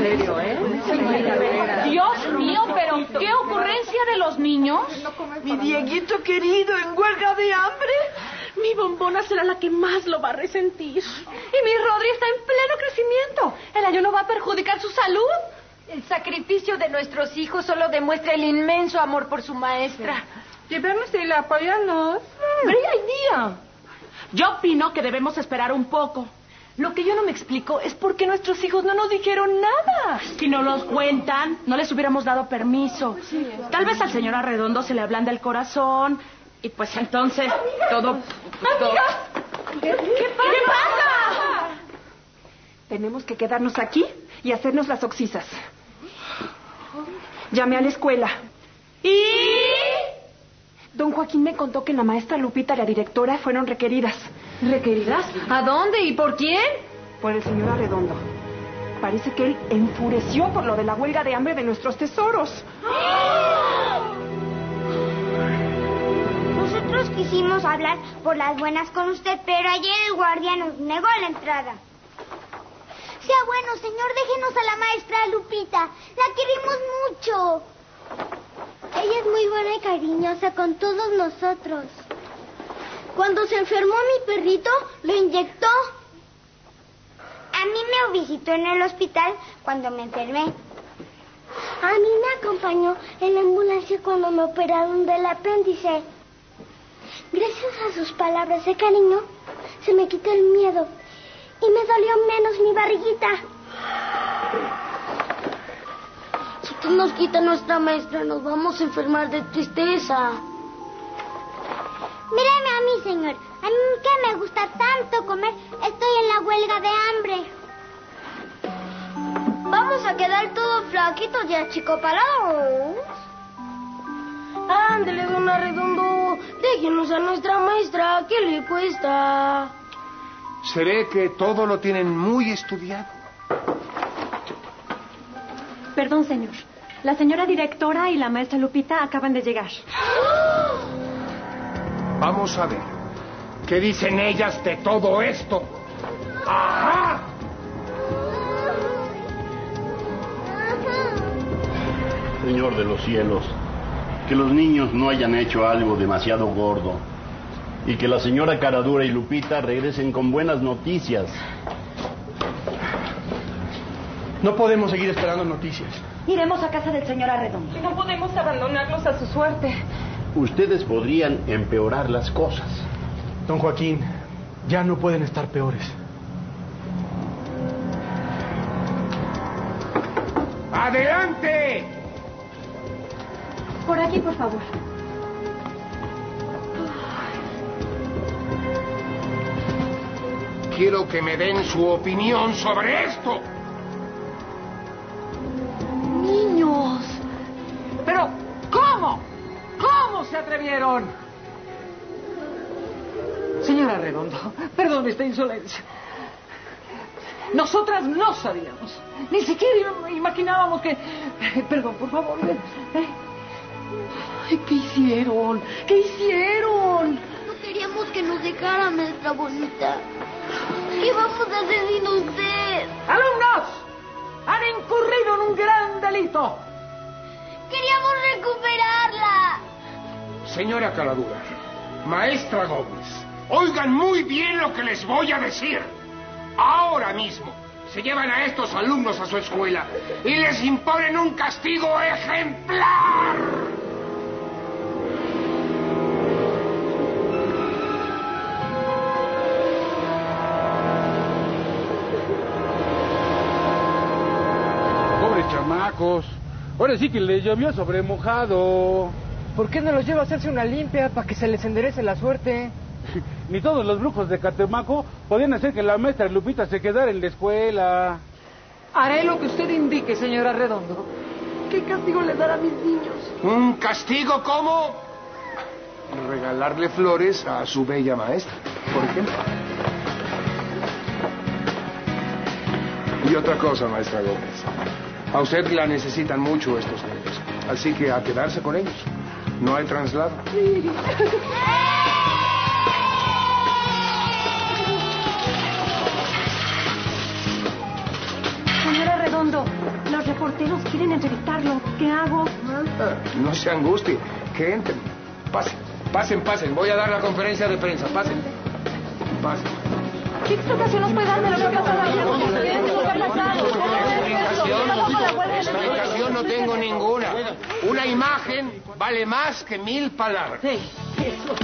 serio, ¿eh? Dios mío, pero ¿qué ocurrencia de los niños? Mi Dieguito querido, en huelga de hambre. Mi bombona será la que más lo va a resentir. Y mi Rodri está en pleno crecimiento. ¿El ayuno va a perjudicar su salud? El sacrificio de nuestros hijos solo demuestra el inmenso amor por su maestra. Llevemos y la apóyanos. Brea y Día. Yo opino que debemos esperar un poco. Lo que yo no me explico es por qué nuestros hijos no nos dijeron nada. Si no los cuentan, no les hubiéramos dado permiso. Tal vez al señor Arredondo se le ablanda el corazón y pues entonces todo... ¿Qué pasa? Tenemos que quedarnos aquí y hacernos las oxisas. Llamé a la escuela. ¿Y? Don Joaquín me contó que la maestra Lupita y la directora fueron requeridas. ¿Requeridas? ¿A dónde y por quién? Por el señor Arredondo. Parece que él enfureció por lo de la huelga de hambre de nuestros tesoros. Nosotros quisimos hablar por las buenas con usted, pero ayer el guardia nos negó la entrada. Sea bueno, señor, déjenos a la maestra Lupita. La queremos mucho. Ella es muy buena y cariñosa con todos nosotros. Cuando se enfermó mi perrito, lo inyectó. A mí me visitó en el hospital cuando me enfermé. A mí me acompañó en la ambulancia cuando me operaron del apéndice. Gracias a sus palabras de cariño, se me quitó el miedo y me dolió menos mi barriguita. Si tú nos quitas nuestra maestra, nos vamos a enfermar de tristeza. Mírame a mí, señor. A mí que me gusta tanto comer, estoy en la huelga de hambre. Vamos a quedar todos flaquitos y achicopalados. Ándele, don Arredondo. Déjenos a nuestra maestra. ¿Qué le cuesta? ¿Seré que todo lo tienen muy estudiado? Perdón, señor. La señora directora y la maestra Lupita acaban de llegar. Vamos a ver. ¿Qué dicen ellas de todo esto? ¡Ajá! Señor de los cielos, que los niños no hayan hecho algo demasiado gordo y que la señora Caradura y Lupita regresen con buenas noticias. No podemos seguir esperando noticias. Iremos a casa del señor Arredondo. No podemos abandonarlos a su suerte. Ustedes podrían empeorar las cosas. Don Joaquín, ya no pueden estar peores. ¡Adelante! Por aquí, por favor. Quiero que me den su opinión sobre esto. Niños. Pero, ¿cómo? ¿Cómo se atrevieron? Señora Redondo, perdón esta insolencia. Nosotras no sabíamos. Ni siquiera imaginábamos que... Perdón, por favor. Ay, ¿qué hicieron? ¿Qué hicieron? No queríamos que nos dejara, maestra bonita. ¿Qué vamos a hacer sin usted? ¡Alumnos! Han incurrido en un gran delito. Queríamos recuperarla. Señora Caradura, maestra Gómez, oigan muy bien lo que les voy a decir. Ahora mismo se llevan a estos alumnos a su escuela y les imponen un castigo ejemplar. Pobres chamacos. Ahora sí que les llovió sobre mojado. ¿Por qué no los lleva a hacerse una limpia para que se les enderece la suerte? Ni todos los brujos de Catemaco podían hacer que la maestra Lupita se quedara en la escuela. Haré lo que usted indique, señora Redondo. ¿Qué castigo le dará a mis niños? ¿Un castigo cómo? Regalarle flores a su bella maestra, por ejemplo. Y otra cosa, maestra Gómez. A usted la necesitan mucho estos niños. Así que a quedarse con ellos. No hay traslado. Sí. Señora Redondo, Los reporteros quieren entrevistarlo. ¿Qué hago? No se angustie. Que entren. Pasen. Voy a dar la conferencia de prensa. Pasen. ¿Qué explicación nos puede dar de lo que ha pasado? Explicación no tengo ninguna. Una imagen vale más que 1000 palabras. Sí, eso.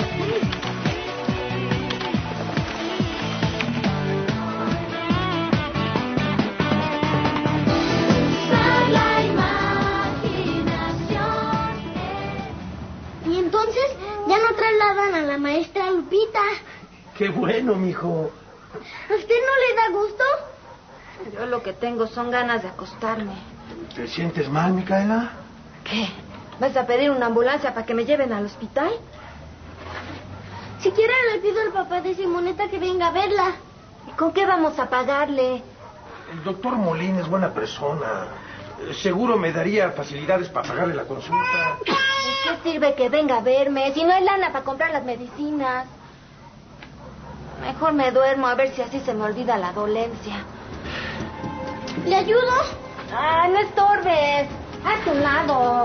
Y entonces ya no trasladan a la maestra Lupita. ¡Qué bueno, mijo! ¿A usted no le da gusto? Yo lo que tengo son ganas de acostarme. ¿Te sientes mal, Micaela? ¿Qué? ¿Vas a pedir una ambulancia para que me lleven al hospital? Siquiera le pido al papá de Simoneta que venga a verla. ¿Y con qué vamos a pagarle? El doctor Molín es buena persona. Seguro me daría facilidades para pagarle la consulta. ¿De qué sirve que venga a verme si no hay lana para comprar las medicinas? Mejor me duermo a ver si así se me olvida la dolencia. ¿Le ayudo? Ah, no estorbes. Hazte un lado.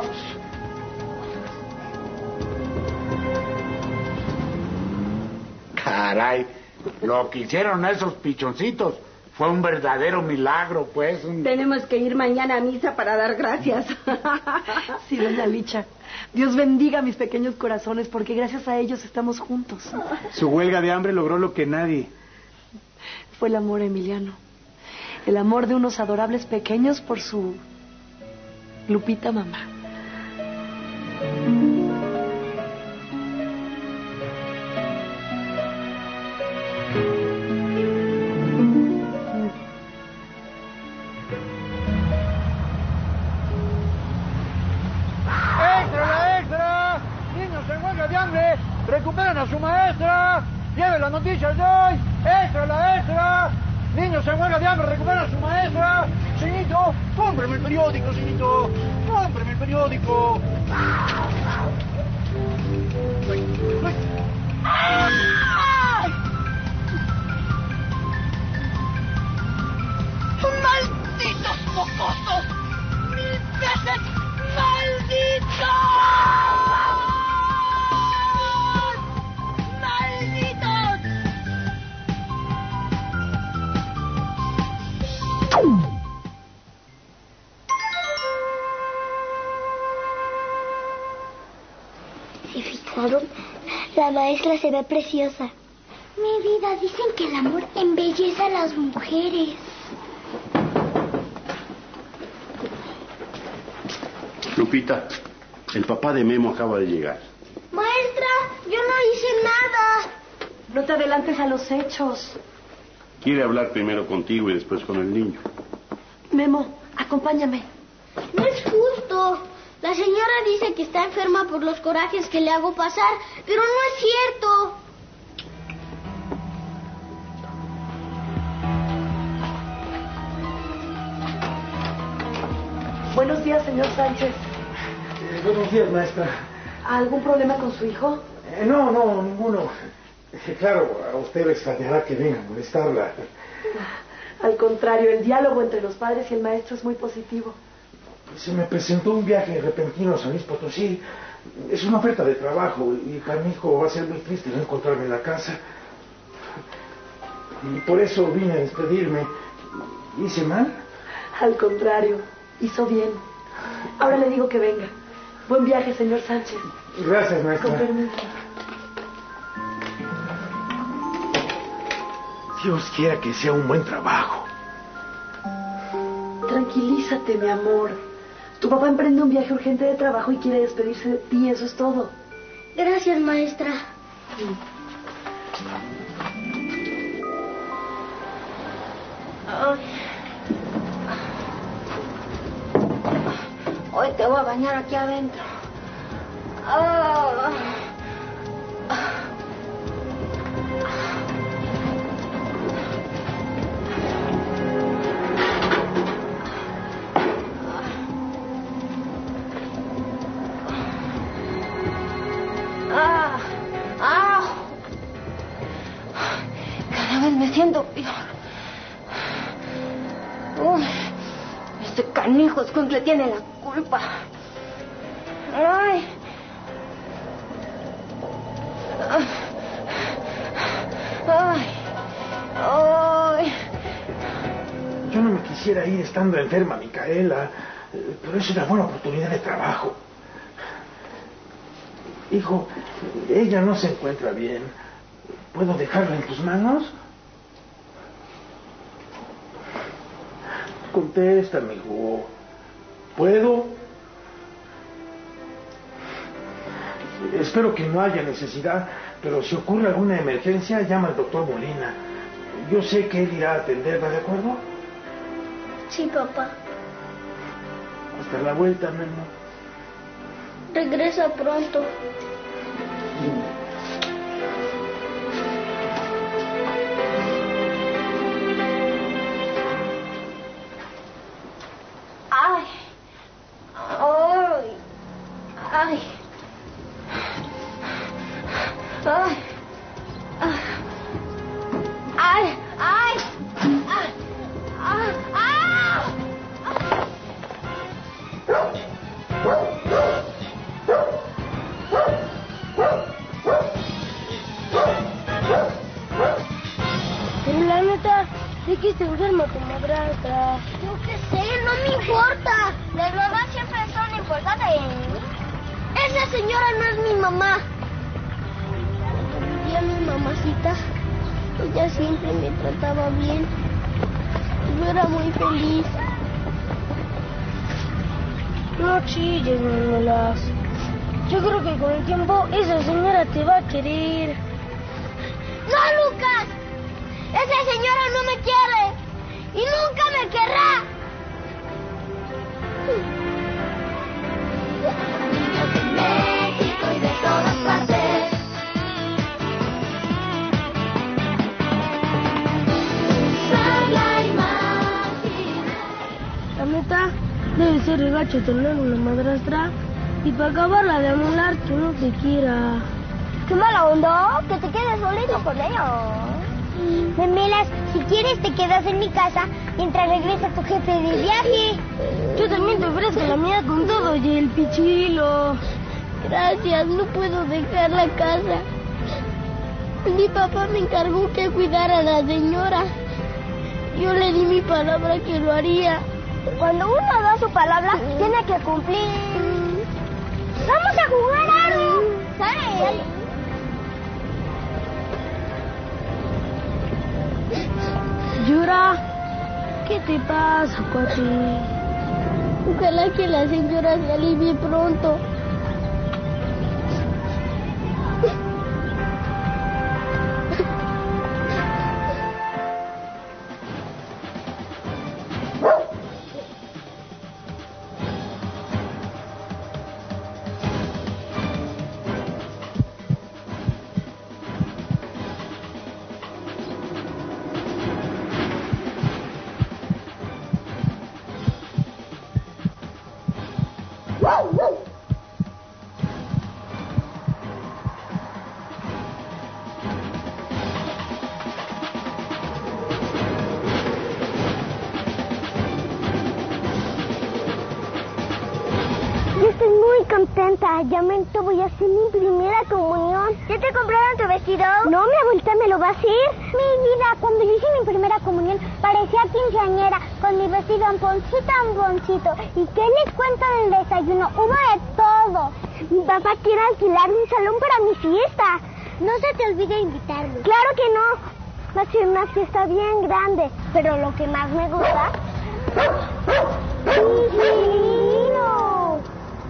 Caray, lo que hicieron esos pichoncitos fue un verdadero milagro, pues. Tenemos que ir mañana a misa para dar gracias. Sí, doña Licha. Dios bendiga a mis pequeños corazones, porque gracias a ellos estamos juntos. Su huelga de hambre logró lo que nadie. Fue el amor, Emiliano. El amor de unos adorables pequeños por su Lupita mamá. ¡Extra! ¡Niños en huelga de hambre! ¡Recuperen a su maestra! ¡Lleven las noticias de hoy! ¡Extra! ¡Niños en huelga de hambre! ¡Recuperen a su maestra! ¡Señorito! ¡Cómpreme el periódico, señorito! ¡Cómpreme el periódico! ¡Malditos mocosos! ¡Mil veces malditos! ¡Malditos! ¿Se fijaron? La maestra se ve preciosa. Mi vida, dicen que el amor embellece a las mujeres. Lupita, el papá de Memo acaba de llegar. Maestra, yo no hice nada. No te adelantes a los hechos. Quiere hablar primero contigo y después con el niño. Memo, acompáñame. No es justo. La señora dice que está enferma por los corajes que le hago pasar, pero no es cierto. Buenos días, señor Sánchez. Buenos días, maestra. ¿Algún problema con su hijo? No, ninguno. Claro, a usted le extrañará que venga a molestarla. Al contrario, el diálogo entre los padres y el maestro es muy positivo. Se me presentó un viaje repentino a San Luis Potosí. Es una oferta de trabajo y para mi hijo va a ser muy triste no encontrarme en la casa. Y por eso vine a despedirme. ¿Hice mal? Al contrario, hizo bien. Ahora le digo que venga. Buen viaje, señor Sánchez. Gracias, maestra. Con permiso. Dios quiera que sea un buen trabajo. Tranquilízate, mi amor. Tu papá emprende un viaje urgente de trabajo y quiere despedirse de ti, eso es todo. Gracias, maestra. Hoy te voy a bañar aquí adentro. Cada vez me siento peor. Uy, me Ese canijo escuincle tiene la culpa. Ay. Ay. Ay. Yo no me quisiera ir estando enferma, Micaela, pero es una buena oportunidad de trabajo. Hijo, ella no se encuentra bien. ¿Puedo dejarla en tus manos? Contéstame, hijo. ¿Puedo? Espero que no haya necesidad, pero si ocurre alguna emergencia, llama al doctor Molina. Yo sé que él irá a atenderla, ¿de acuerdo? Sí, papá. Hasta la vuelta, mi amor. Regresa pronto. Ay. Ay. Ay. Ay. Ay. Ay. Pero la neta, ¿de qué se enferma tu madrastra? Yo qué sé, no me importa. Las mamás siempre son importantes. Esa señora no es mi mamá. Cuando vivía mi mamacita, ella siempre me trataba bien. Yo era muy feliz. No chilles, Manuelas. Yo creo que con el tiempo esa señora te va a querer. ¡No, Lucas! Esa señora no me quiere y nunca me querrá. México y de todas partes. La neta, debe ser regacho tener una madrastra y para acabarla de anular que no te quiera. ¡Qué mala onda! Que te quedes solito con ella. Memelas, si quieres te quedas en mi casa mientras regresa tu jefe de viaje. Yo también te ofrezco la mía con todo y el pichilo. Gracias, no puedo dejar la casa. Mi papá me encargó que cuidara a la señora. Yo le di mi palabra que lo haría. Cuando uno da su palabra, tiene que cumplir. ¡Vamos a jugar algo! ¡Sale! Yura, ¿qué te pasa, cuate? Ojalá que la señora se alivie pronto. Yo estoy muy contenta. Ya me voy a hacer mi primera comunión. ¿Ya te compraron tu vestido? No, mi abuelita me lo va a hacer. Mi vida, cuando yo hice mi primera comunión, parecía quinceañera, con mi vestido amponcito. ¿Y qué les cuento del desayuno? Hubo de todo. Mi papá quiere alquilar un salón para mi fiesta. No se te olvide invitarlo. Claro que no. Va a ser una fiesta bien grande. Pero lo que más me gusta... ¡Pichirilo!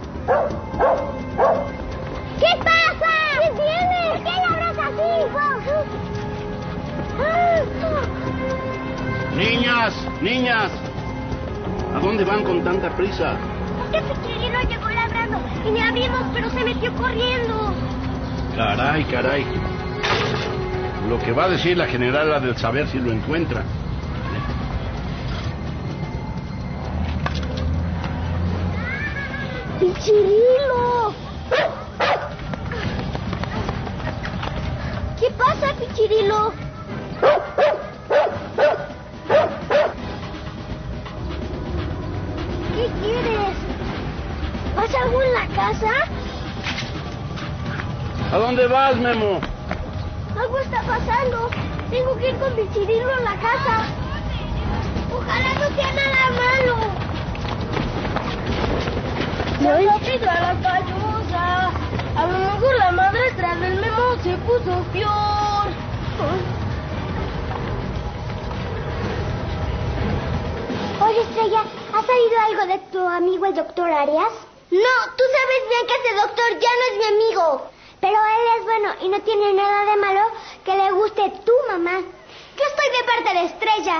¿Qué pasa? ¿Qué tienes? ¿Por qué le abras así, hijo? Niñas, niñas, ¿a dónde van con tanta prisa? ¿Qué Pichirilo llegó ladrando y le abrimos, pero se metió corriendo? Caray, caray. Lo que va a decir la general ha de saber si lo encuentra. ¡Pichirilo! ¿Qué pasa, Pichirilo? ¿Qué quieres? ¿Pasa algo en la casa? ¿A dónde vas, Memo? Algo está pasando. Tengo que ir con Pichirilo a la casa. Ojalá no sea nada malo. Se ha metido a la callosa. A lo mejor la madrastra del Memo se puso peor. Oye, Estrella, ¿has sabido algo de tu amigo el doctor Arias? No, tú sabes bien que ese doctor ya no es mi amigo. Pero él es bueno y no tiene nada de malo que le guste tu mamá. Yo estoy de parte de Estrella.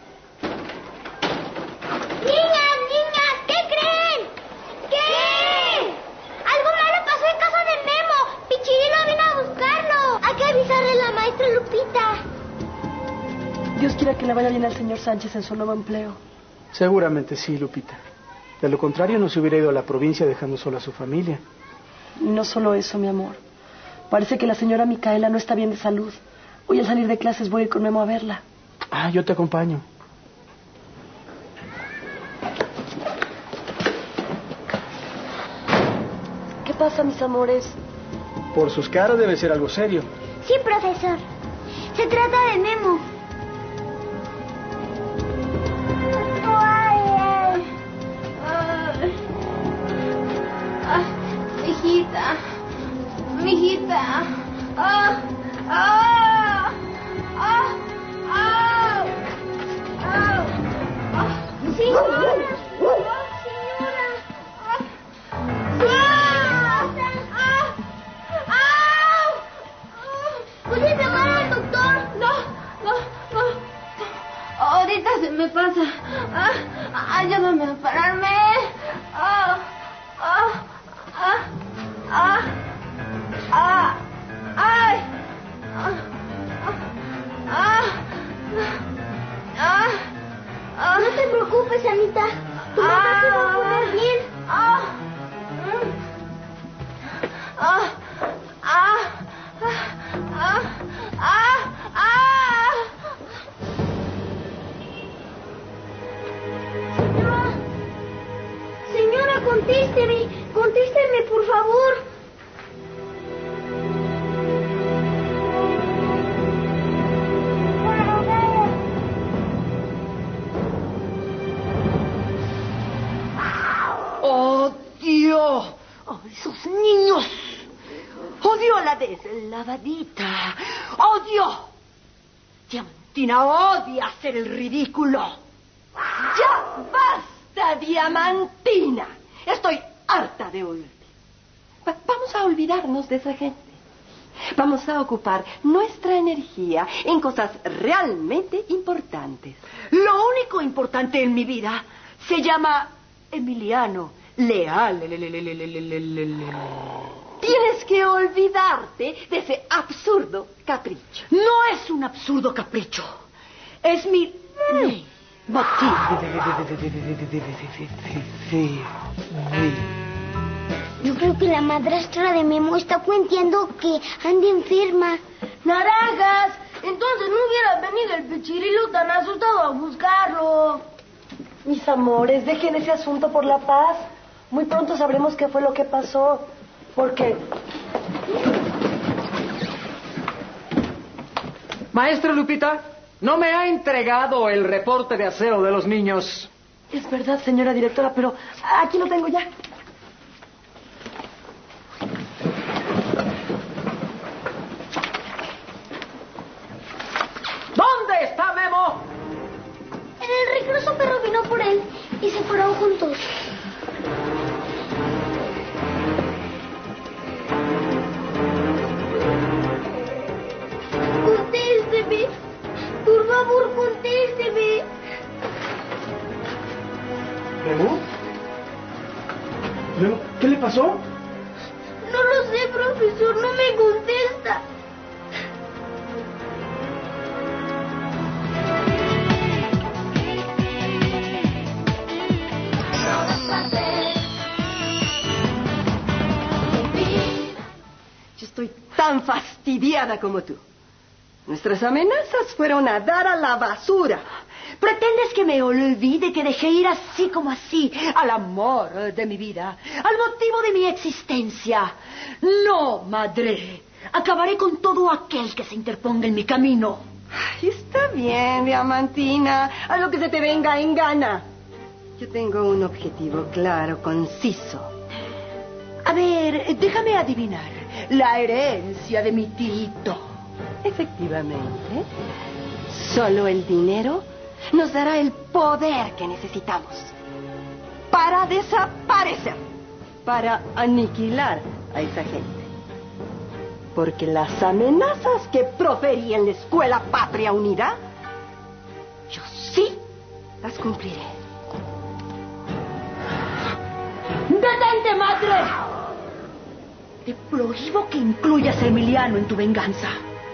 Niñas, ¿qué creen? ¿Qué? Algo malo pasó en casa de Memo. Pichirilo vino a buscarlo. Hay que avisarle a la maestra Lupita. Dios quiera que le vaya bien al señor Sánchez en su nuevo empleo. Seguramente sí, Lupita. De lo contrario, no se hubiera ido a la provincia dejando sola a su familia. No solo eso, mi amor. Parece que la señora Micaela no está bien de salud. Hoy al salir de clases voy a ir con Memo a verla. Ah, yo te acompaño. ¿Qué pasa, mis amores? Por sus caras debe ser algo serio. Sí, profesor. Se trata de Memo. Mijita. ¿Puedes llamar al doctor? No. Ahorita se me pasa. Ayúdame a pararme. No te preocupes, Anita. Tu mamá se va a poner bien. Señora, contésteme, por favor. ¡Odio! ¡Oh, esos niños! ¡Odio a la deslavadita! ¡Odio! Diamantina odia hacer el ridículo. ¡Ya basta, Diamantina! Estoy harta de oírte. Vamos a olvidarnos de esa gente. Vamos a ocupar nuestra energía en cosas realmente importantes. Lo único importante en mi vida se llama Emiliano Leal. Tienes que olvidarte de ese absurdo capricho. No es un absurdo capricho. Es mi motivo. Yo creo que la madrastra de Memo está cuenteando que anda enferma. ¡Naranjas! Entonces no hubiera venido el Pichirilo tan asustado a buscarlo. Mis amores, dejen ese asunto por la paz. Muy pronto sabremos qué fue lo que pasó. Porque... Maestra Lupita, no me ha entregado el reporte de aseo de los niños. Es verdad, señora directora, pero aquí lo tengo ya. ¿Dónde está Memo? En el recluso perro vino por él y se fueron juntos. Contésteme. Por favor, contésteme. ¿Memo? ¿Memo? ¿Qué le pasó? No lo sé, profesor. No me contesta. Yo estoy tan fastidiada como tú. Nuestras amenazas fueron a dar a la basura. ¿Pretendes que me olvide, que dejé ir así como así al amor de mi vida, al motivo de mi existencia? No, madre. Acabaré con todo aquel que se interponga en mi camino. Ay, está bien, Diamantina. Haz lo que se te venga en gana. Yo tengo un objetivo claro, conciso. A ver, déjame adivinar. La herencia de mi tito. Efectivamente. Solo el dinero nos dará el poder que necesitamos para desaparecer, para aniquilar a esa gente. Porque las amenazas que proferí en la Escuela Patria Unida, yo sí las cumpliré. ¡Detente, madre! Te prohíbo que incluyas a Emiliano en tu venganza.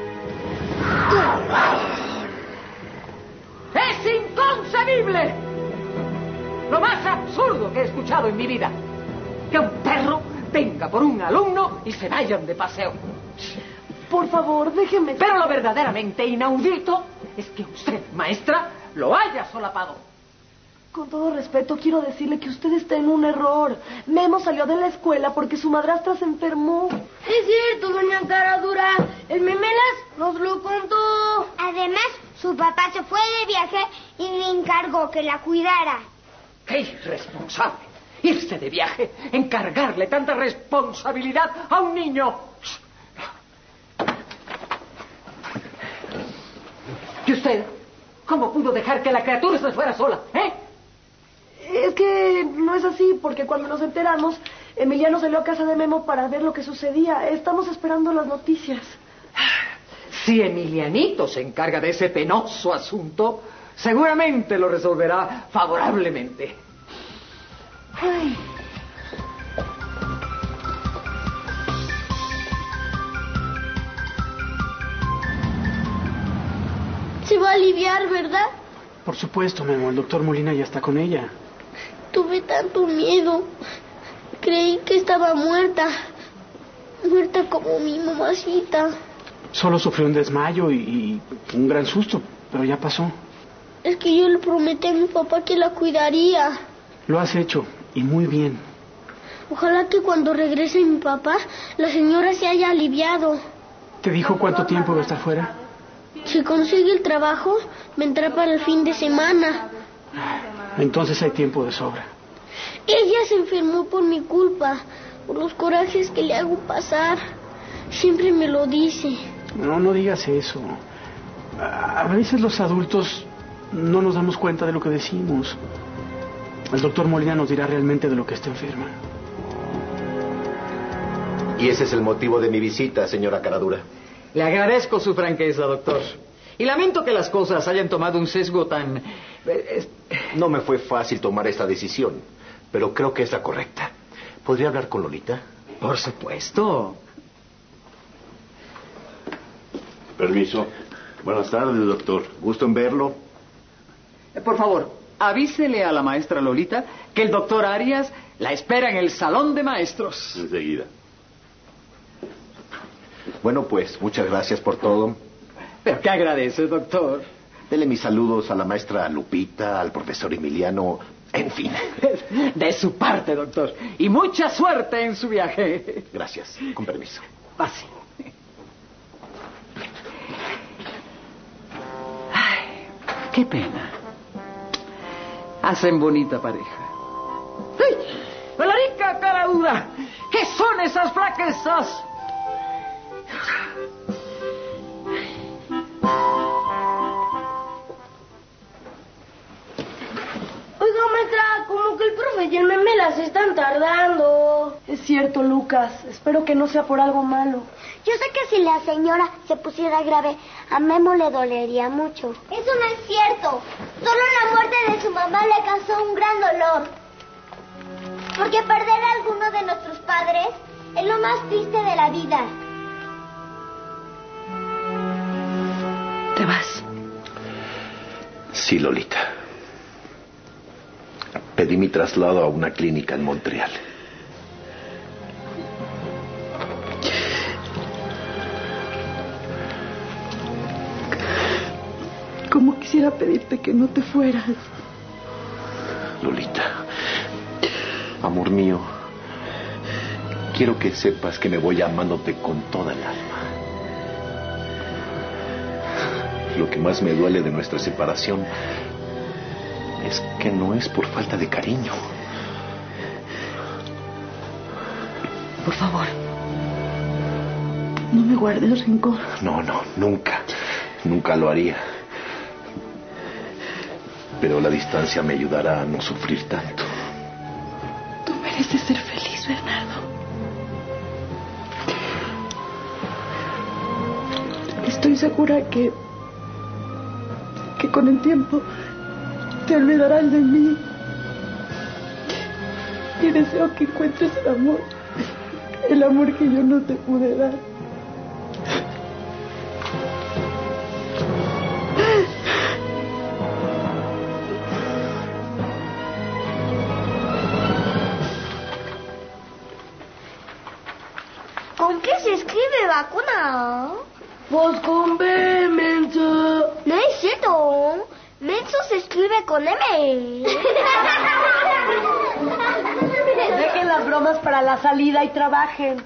¡Es inconcebible! Lo más absurdo que he escuchado en mi vida. Que un perro venga por un alumno y se vayan de paseo. Por favor, déjeme... Pero lo verdaderamente inaudito es que usted, maestra, lo haya solapado. Con todo respeto, quiero decirle que usted está en un error. Memo salió de la escuela porque su madrastra se enfermó. Es cierto, doña Caradura. El Memelas nos lo contó. Además, su papá se fue de viaje y le encargó que la cuidara. ¡Qué irresponsable! Irse de viaje, encargarle tanta responsabilidad a un niño. ¿Y usted? ¿Cómo pudo dejar que la criatura se fuera sola, Es que no es así, porque cuando nos enteramos, Emiliano salió a casa de Memo para ver lo que sucedía. Estamos esperando las noticias. Si Emilianito se encarga de ese penoso asunto, seguramente lo resolverá favorablemente. Ay. Se va a aliviar, ¿verdad? Por supuesto, Memo. El doctor Molina ya está con ella. Tuve tanto miedo. Creí que estaba muerta. Muerta como mi mamacita. Solo sufrió un desmayo y un gran susto, pero ya pasó. Es que yo le prometí a mi papá que la cuidaría. Lo has hecho, y muy bien. Ojalá que cuando regrese mi papá, la señora se haya aliviado. ¿Te dijo cuánto tiempo va a estar fuera? Si consigue el trabajo, vendrá para el fin de semana. Entonces hay tiempo de sobra. Ella se enfermó por mi culpa, por los corajes que le hago pasar. Siempre me lo dice. No digas eso. A veces los adultos no nos damos cuenta de lo que decimos. El doctor Molina nos dirá realmente de lo que está enferma. Y ese es el motivo de mi visita, señora Caradura. Le agradezco su franqueza, doctor. Y lamento que las cosas hayan tomado un sesgo tan... No me fue fácil tomar esta decisión, pero creo que es la correcta. ¿Podría hablar con Lolita? Por supuesto. Permiso. Buenas tardes, doctor. Gusto en verlo. Por favor, avísele a la maestra Lolita que el doctor Arias la espera en el salón de maestros. Enseguida. Bueno, pues, muchas gracias por todo. ¿Pero qué agradece, doctor? Dele mis saludos a la maestra Lupita, al profesor Emiliano, en fin. De su parte, doctor. Y mucha suerte en su viaje. Gracias. Con permiso. Pase. Ay, qué pena. Hacen bonita pareja. ¡Ay! ¡Valerica Caradura! ¿Qué son esas flaquezas? Oiga, maestra, como que el profe y el Memelas se están tardando. Es cierto, Lucas. Espero que no sea por algo malo. Yo sé que si la señora se pusiera grave, a Memo le dolería mucho. Eso no es cierto. Solo la muerte de su mamá le causó un gran dolor. Porque perder a alguno de nuestros padres es lo más triste de la vida. ¿Te vas? Sí, Lolita. Pedí mi traslado a una clínica en Montreal. ¿Cómo quisiera quisiera pedirte que no te fueras. Lolita, amor mío, quiero que sepas que me voy amándote con toda el alma. Lo que más me duele de nuestra separación es que no es por falta de cariño. Por favor, no me guardes rencor. No, nunca. Nunca lo haría. Pero la distancia me ayudará a no sufrir tanto. Tú mereces ser feliz, Bernardo. Estoy segura que con el tiempo te olvidarás de mí. Y deseo que encuentres el amor que yo no te pude dar. ¿Con qué se escribe vacuna? Pues con B, menso. No es cierto. Menso se escribe con M. Dejen las bromas para la salida y trabajen.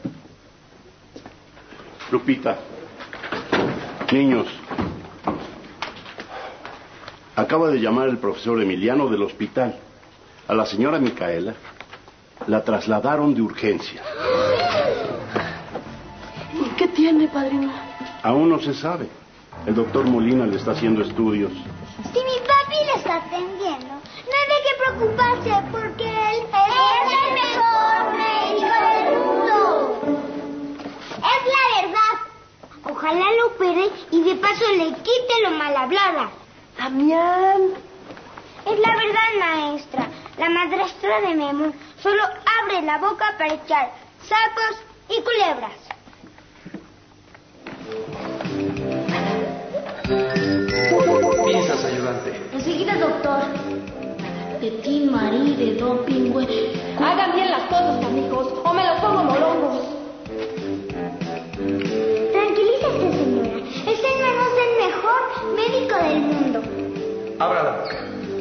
Lupita, niños, acaba de llamar el profesor Emiliano del hospital. A la señora Micaela la trasladaron de urgencia. ¿Y qué tiene, padrino? Aún no se sabe. El doctor Molina le está haciendo estudios. Si mi papi le está atendiendo, no hay de qué preocuparse porque él es el mejor médico del mundo. Es la verdad. Ojalá lo opere y de paso le quite lo mal hablada. Damián. Es la verdad, maestra. La madrastra de Memo solo abre la boca para echar sapos y culebras. ¿Piensas, ayudante? Enseguida, doctor. De Tin Marí, de Don Pingüe. Hagan bien las cosas, amigos, o me los pongo molongos. Tranquilícese, señora. El señor es el mejor médico del mundo. Abra la boca.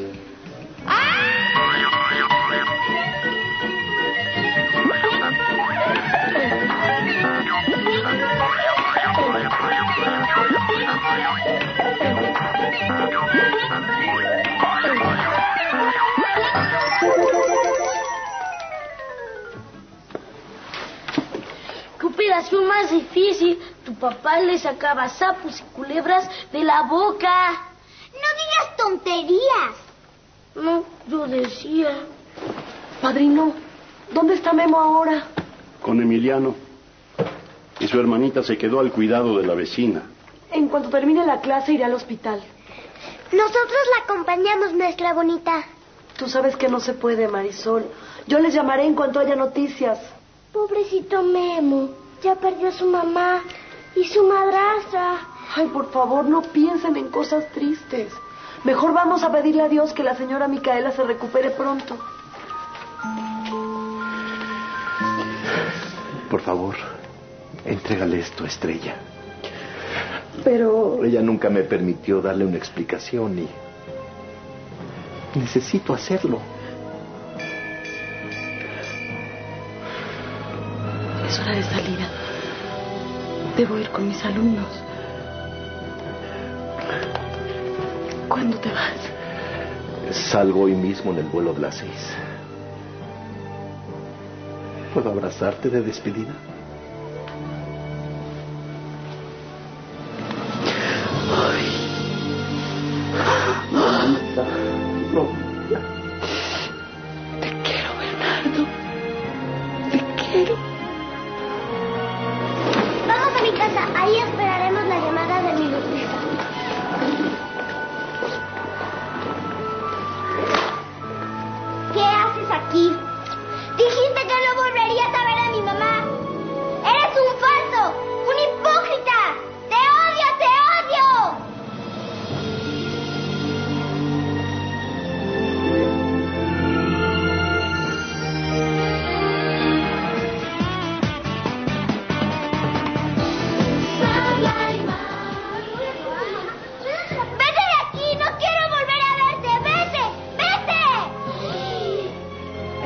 ¿Qué operación más difícil? Tu papá le sacaba sapos y culebras de la boca. No digas tonterías. No, yo decía. Padrino, ¿dónde está Memo ahora? Con Emiliano. Y su hermanita se quedó al cuidado de la vecina. En cuanto termine la clase iré al hospital. Nosotros la acompañamos, maestra bonita. Tú sabes que no se puede, Marisol. Yo les llamaré en cuanto haya noticias. Pobrecito Memo. Ya perdió a su mamá y su madrastra. Ay, por favor, no piensen en cosas tristes. Mejor vamos a pedirle a Dios que la señora Micaela se recupere pronto. Por favor, entrégale esto a Estrella. Pero... Ella nunca me permitió darle una explicación y necesito hacerlo. Es hora de salida. Debo ir con mis alumnos. ¿Cuándo te vas? Salgo hoy mismo en el vuelo de las 6. ¿Puedo abrazarte de despedida? Te quiero, Bernardo. Te quiero. Vamos a mi casa. Ahí esperaremos la llamada de mi Lupita. ¿Qué haces aquí? Dijiste que no volverías a ver a mi mamá.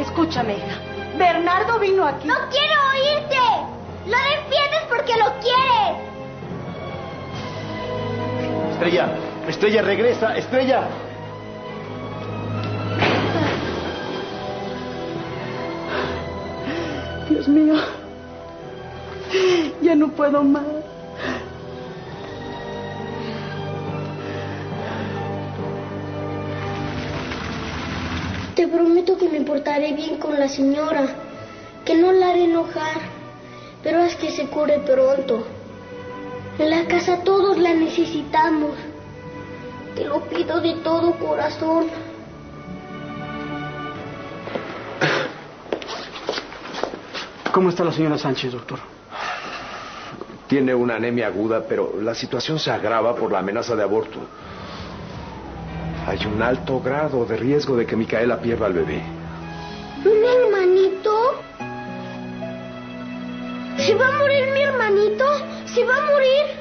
Escúchame, hija. Bernardo vino aquí. ¡No quiero oírte! ¡Lo defiendes porque lo quieres! Estrella, Estrella, regresa, Estrella. Dios mío, ya no puedo más. Te prometo que me portaré bien con la señora, que no la haré enojar, pero haz que se cure pronto. En la casa todos la necesitamos. Te lo pido de todo corazón. ¿Cómo está la señora Sánchez, doctor? Tiene una anemia aguda, pero la situación se agrava por la amenaza de aborto. Hay un alto grado de riesgo de que Micaela pierda al bebé. ¿Un hermanito? ¿Se va a morir mi hermanito? ¿Se va a morir?